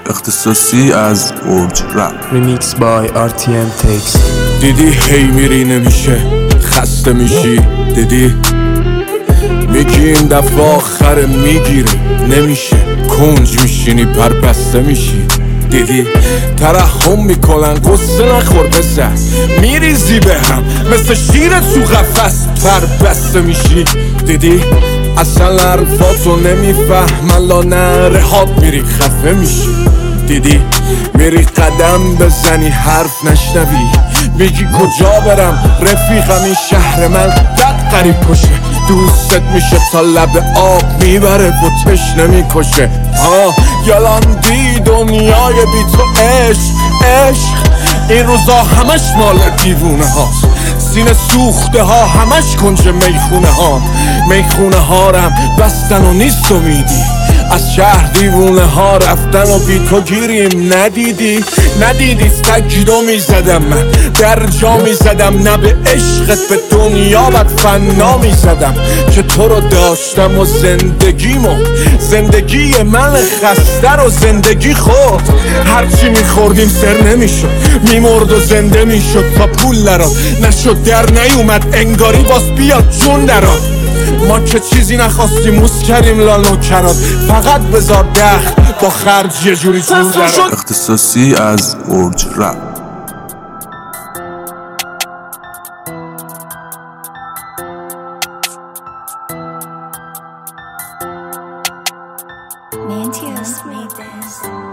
اختصاصی از برج رپ. Remix by RTM Takes. دیدی هی میری نمیشه خسته میشی، دیدی میگی این دفعه آخر میگیری نمیشه، کنج میشینی پربسته میشی، دیدی ترحم میکنن قصه نخور بزن میریزی به هم مثل شیر تو قفس پربسته میشی، دیدی اصلا حرفاتو نمیفهمن لا نرهات میری خفه میشی، دیدی میری قدم بزنی حرف نشنوی میگی کجا برم رفیقم این شهر من دد غریب کشه، دوستت میشه تا لب آب میبره و تشنه میکشه، یلاندی دنیای بی تو عشق این روزا همش مال دیوونه هاست، سینه سوخته ها همش کنج میخونه ها رم بستن و نیست امیدی، از شهر دیوونه ها رفتن و بی تو گیریم، ندیدی سجدو میزدم من در جا میزدم، نه به عشقت به دنیا بد فنا میزدم که تو رو داشتم و زندگی من خسته رو زندگی خود هرچی میخوردیم سر نمیشد میمرد و زنده میشد تا پول لرا نشد در نیومد انگاری باز بیاد جون درا، ما که چیزی نخواستیم موس کردیم لالو کراد، فقط بذار دخت با خرج یه جوری جون درا. اختصاصی از برج رپ. Mantios made this.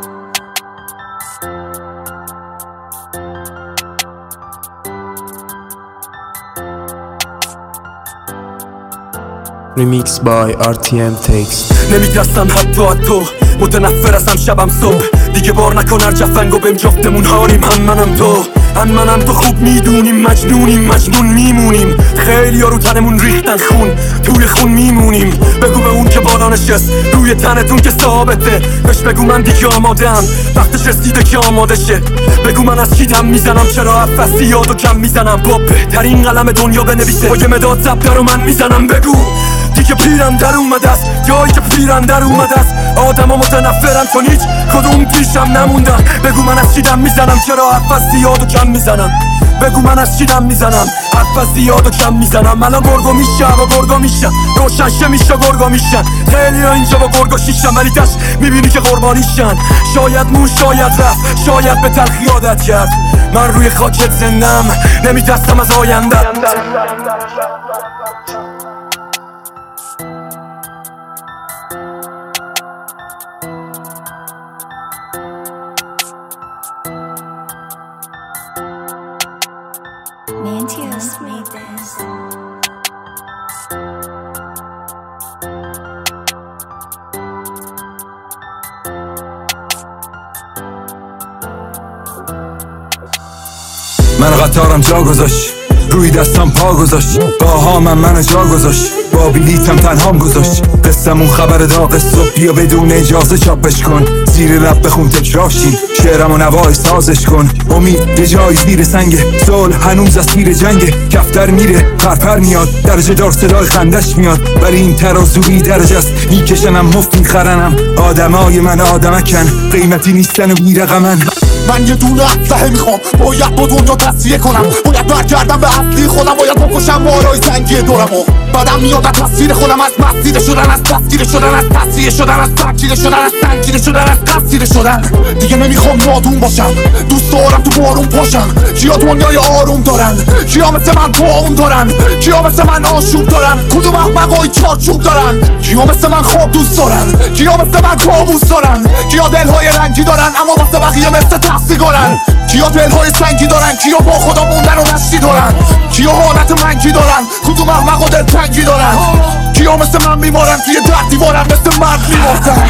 Remix by RTM Takes. نمیترسم حتی متنفر ازم شبم صبح دیگه بار نکن هر جفنگو بهم جفتمون هاریم، هم منم تو خوب میدونیم مجنون میمونیم، خیلی ها رو تنمون ریختن خون توی خون میمونیم، بگو به اون که بالا نشست روی تنتون که ثابته، بهش بگو من دیگه آمادم وقتش رسیده که آماده شه، بگو من از کی دم میزنم چرا افستی یادو کم میزنم با بهترین قلم دنیا بنویسه با یه مداد زبده رو من میزنم، بگو دیگه پیرم در اومده است جایی که پیرم در اومده است، آدم ها متنفرن چون هیچ کدوم پیشم نموندن، بگو من از چی دم میزنم چرا حرف از زیادو کم میزنم، بگو من از چی دم میزنم حرف از زیادو کم میزنم، الان گرگو میشم روشنشه میشه گرگو میشن، خیلی ها اینجا با گرگو شیشم ولی دست میبینی که قربانیشن، شاید مون شاید رفت شاید به تلخی عادت کرد، من روی خاکت زندم نمیترسم از آینده. Mantios made this. من قطارم جا گذاشت روی دستم پا گذاشت، قاهامم منو جا گذاشت، با بلیتم تنهام گذاشت، قصمون خبر داغ صبح بیا بدون اجازه چاپش کن، زیر لب بخون تکراشین شعرم و نوای سازش کن، امید یه جای زیر سنگ صلح هنوز از تیر جنگ، کفتر میره پرپر میاد درجه دار صدای خندش میاد، ولی این ترازو بی درجه است میکشنم مفت میخرنم، آدمای من آدمکن قیمتی نیستن و بیرقمن، من یه دونه اسلحه میخوام باید با دنیا تصفیه کنم، باید برگردم به اصلی خودم، باید بکشم مارای سنگی دورمو، بعدم میاد از تصویر خودم، از مسیر شدن از تسخیر شدن از تصفیه شدن از ترکیره شدن از سنگینه شدن از قصیره شدن، دیگه نمیخوام نادون باشم دوست دارم تو بارون پاشم، کیا دنیای آروم دارن کیا مثل من باون دارن کیا مثل من آشوب دارن کدوم احمقای چارچوب دارن، کیا مثل من خواب دوست دارن کیا مثل من کابوس دارن، کیا دلهای رنگی دارن اما واسه بقیه مثل تحصیگارن، کیا دلهای سنگی دارن کیا با خدا موندن و نشتی دارن، کیا حالت منگی دارن کدوم احمق و دلتنگی دارن، کیا مثل من میمارن توی در دیوارن مثل مرد میمارن.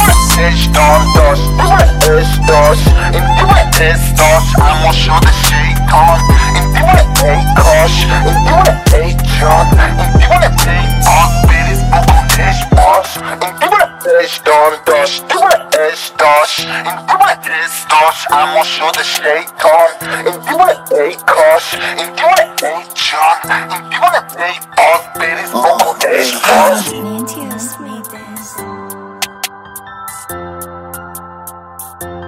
عشق داشت این دیوونه حس داشت اما شده شیطان، این دیوونه ای کاش این دیوونه ای جان این دیوونه ای آن بریز بکنش باش، این دیوونه عشق داشت دیوونه عشق داشت این دیوونه حس داشت اما شده شیطان، این دیوونه ای کاش این دیوونه ای جان این دیوونه ای آن بریز بکنش باش. Mantios made this.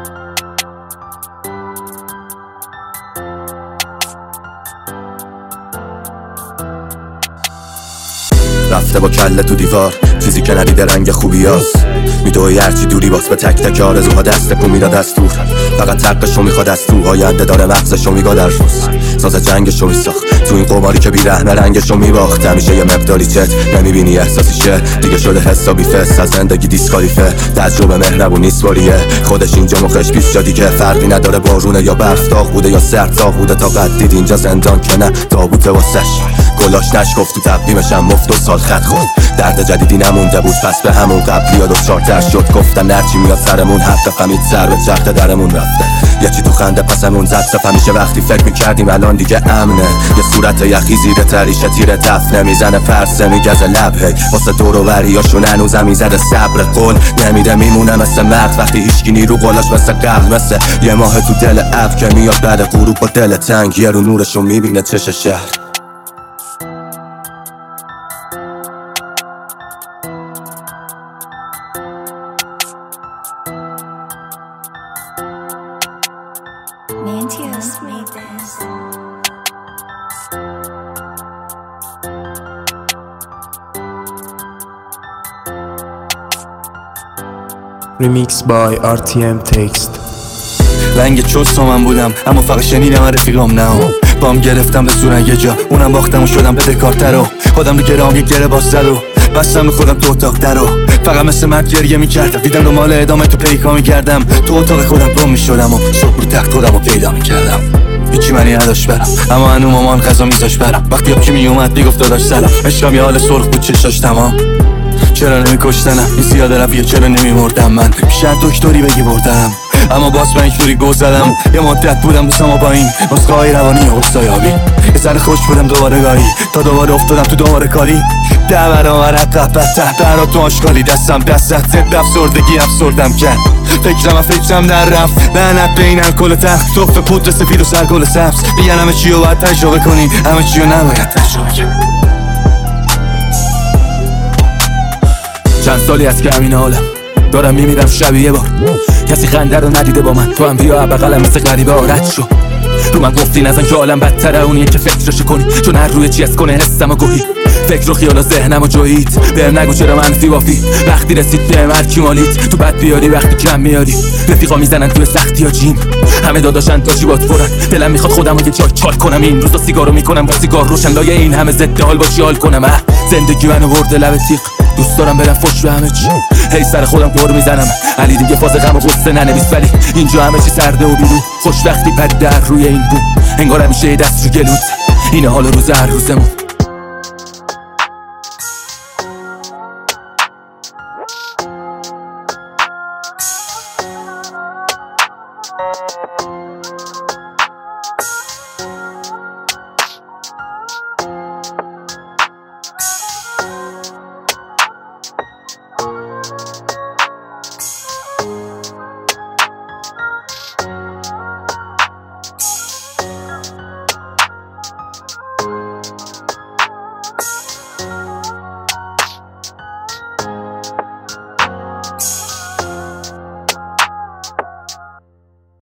رفته با کله تو دیوار، چیزی که ندیده رنگ خوبیاست. میدوی هرچی دوری باز به تک تک آرزوها دست کو میداد از دور، فقط حقشو میخواد از تو، آینده داره مغزشو میگاد در روز، ساز جنگشو میساخت تو این قماری که بیرحمه رنگشو میباخت. همیشه یه مقداری چت نمیبینی احساسیشه، دیگه شده حسابی فس از زندگی دیسکالیفه. تجربه مهربون نیست باریه، خودش اینجا مخش 20 جا دیگه، فرقی نداره بارونه یا برف، داغ بوده یا سرد داغ بوده، تا قد دید اینجا زندان که نه تابوته واسش. گلاش نشکفت تو تقویمشم مفت 2 سال خط خورد، درد جدیدی نمونده بود پس به همون قبلی ها 2 چارتر شد. گفتن هرچی میاد سرمون حق فهمید سر به چرخ درمون رفته، یه چی تو خنده پسمون زد صف. همیشه وقتی فکر میکردیم الان دیگه امنه، یه صورت یخی زیر تریشه تیر دفنه میزنه پرسه میگزه لب، هی واسه دور و بریاشون هنوزم میزده صبر. قول نمیده میمونه مثل مرد وقتی هیچکی نیرو قلاش مثل قبل، مثل یه ماه تو دل اب که میاد بعد غروب با دل تنگ، یه رو نورشو میبینه چش شهر. Mantios made this. Remix by RTM Text. رنگ چست من بودم اما فقط شنیدم رفیقام نه بام گرفتم به صورت یه جا، اونم باختم و شدم بدهکارتر رو، خودم رو گرام یک گره باسته رو بستم رو خودم تو اتاق در رو، فقط مثل مرد گریه میکردم، دیدم رو مال ادامه تو پیکا میکردم، تو اتاق خودم گم میشدم و صبح رو تخت خودم رو پیدا میکردم. هیچی منی نداشت برم اما هنو مامان غذا میذاش برم، وقتی یکی میومد میگفت داداش سلام، عشقم یه حال سرخ بود چشاش تمام. چرا نمیکشتنم این زیاده رفیه، چرا نمیمردم من، شاید دکتری بگی بردم اما باز من اینجوری گو زدم. یه مدت بودم دوستم با این نسخه‌های روانی و حسایابی، یه ذره خوش بودم دوباره گاهی تا دوباره افتادم تو دوباره کاری. 10 برابر عقب تحت برا تو آشکالی، دستم دستت ضد افسردگی افسردم کرد، فکرم در رفت لعنت به این الکل تخت، تخت پودر سفید و سرگل سبز، میگن همه چی رو باید تجربه کنی، همه چی رو نباید تجربه کنی. چند سالی از که همین حالم دارم میمیرم شبیه یه بار، کسی خنده رو ندیده با من، تو هم بیا بغلم مثل غریبه آرد شو. رو من گفتی نزن که عالم بدتره اونیه که فکرشو کنی، چون هر روی چی از کنه حسم و گوهی، فکر و خیال و ذهنم و جویید. بهم نگو چرا منفی وافی وقتی رسید بهم هرکی مالید، تو بد بیاری وقتی کم میاری، رفیقا میزنن توی سختی ها جیم، همه داداشن تا جیبات پرن، دلم میخواد خودم رو یه جای چال کنم، این روزا سیگارو میکنم با سیگار روشن، لای این همه ضد حال با چی حال کنم. زندگی منو برده لب تیغ، دوست دارم برم فوش به همه چی، هی سر خودم قور میزنم علی دیگه فاز غم و غصه ننویس، ولی اینجا همه چی سرده و بیرو، خوش وقتی پد در روی این بوم، انگار همیشه دست رو گلوت، اینه حال روز هر روزمون.